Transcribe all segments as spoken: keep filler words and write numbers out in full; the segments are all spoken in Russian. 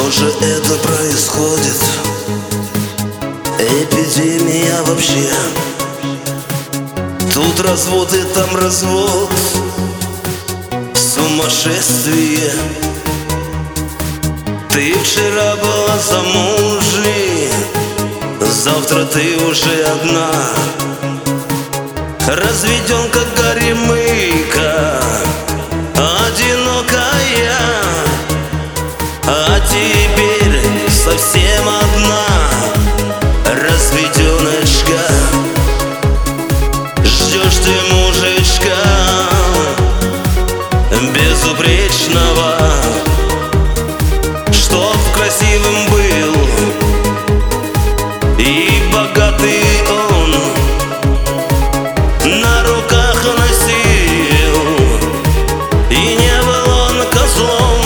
же это происходит? Эпидемия вообще. Тут развод и там развод. Сумасшествие. Ты вчера была замужней, завтра ты уже одна. Разведен, как горемыка, одинокая. А теперь совсем одна, разведеночка. Ждешь ты мужичка безупречного, чтоб красивым был и богатый он, на руках носил, и не был он козлом.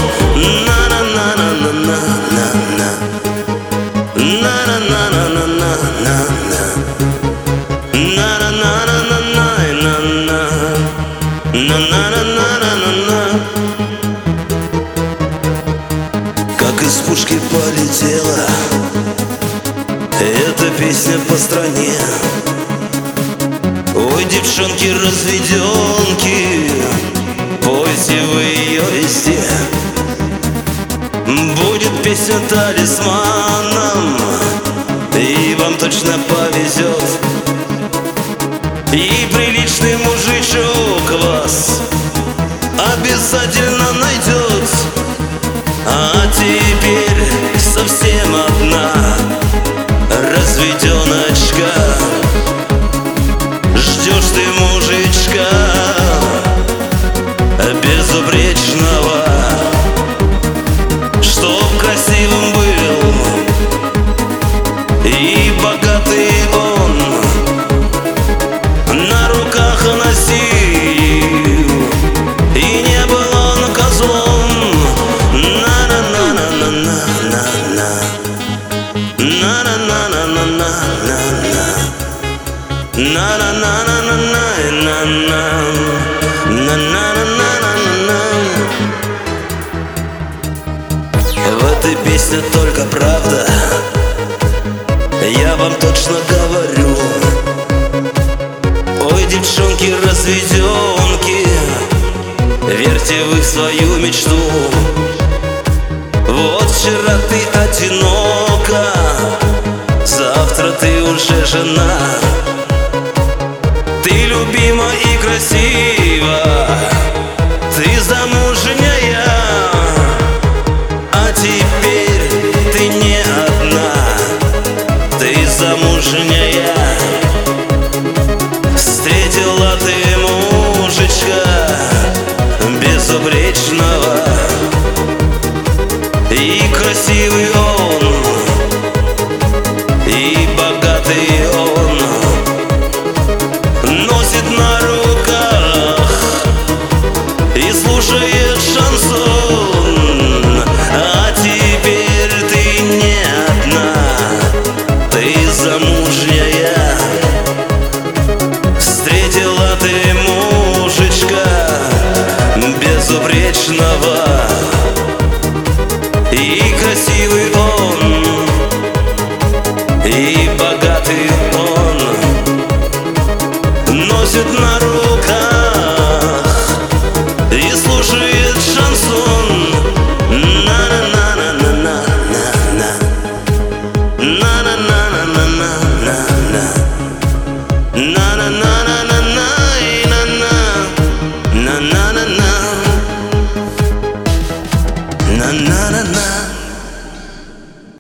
На-на-на-на-на-на-на-на, на-на-на-на-на-на-на, на-на-на-на-на-на-на, на-на-на-на-на-на. Как из пушки полетела эта песня по стране. Ой, девчонки-разведенки, пойте вы ее везде. Будет песня талисманом, и вам точно повезет. И приличный мужичок вас обязательно найдет. А теперь совсем одна, разведеночка. Ждешь ты мужичка безупречного, чтоб красивым был и богатый он, на руках носил, и не был он козлом. На-на-на-на-на-на-на, на-на-на-на-на-на-на, на-на-на-на-на-на-на, на-на-на-на-на-на. В этой песне только правда, я вам точно говорю. Ой, девчонки-разведенки, верьте вы в свою мечту. Вот вчера ты одинока, завтра ты уже жена. Ты любима и красива, ты замужняя. А теперь ты не одна, ты замужняя. Встретила ты мужичка безупречного, и красивый он, и богатый он, носит на руках и слушает шансон. А теперь ты не одна, ты замужняя. Встретила ты мужичка безупречного, и красивый он,